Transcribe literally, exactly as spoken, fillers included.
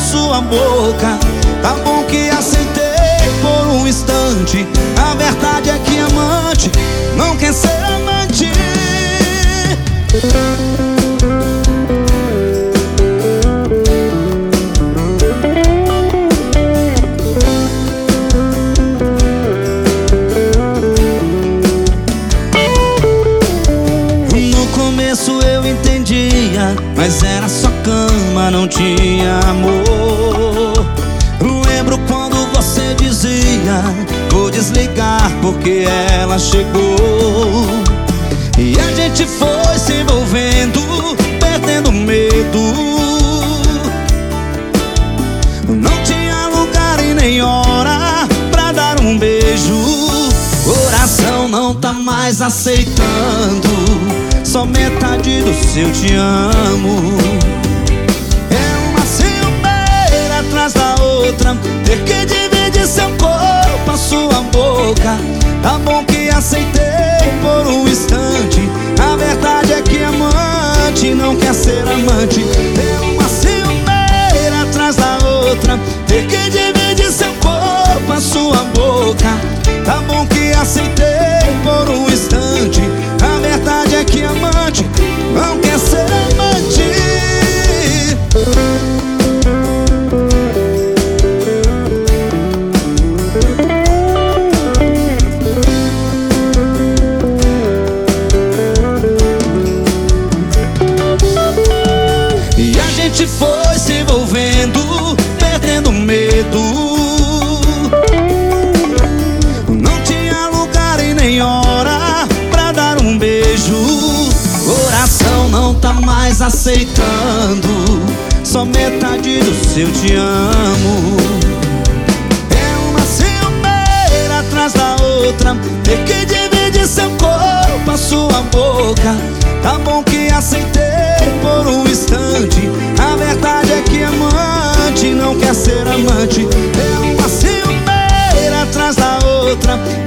sua boca. Tá bom que aceitei por um instante. A verdade é que amante não quer ser amante. No começo eu entendia, mas era só cama, não tinha amor. Lembro quando você dizia: vou desligar porque ela chegou. E a gente foi se envolvendo, perdendo medo. Não tinha lugar e nem hora pra dar um beijo. Coração não tá mais aceitando só metade do seu te amo. É uma ciumeira atrás da outra, ter que dividir seu corpo, a sua boca. Tá bom que aceitei por um instante. A verdade é que amante não quer ser amante. É uma ciumeira atrás da outra, ter que dividir seu corpo, a sua boca. Tá bom que aceitei por um instante. A verdade é que amante não quer ser amante. E a gente foi se envolvendo, perdendo medo. Não tinha lugar e nem hora pra dar um beijo. Coração não tá mais aceitando só metade do seu te amo. É uma ciumeira atrás da outra, ter que dividir seu corpo, a sua boca. Tá bom que aceitei por um instante. A verdade é que amante não quer ser amante. É uma ciumeira atrás da outra,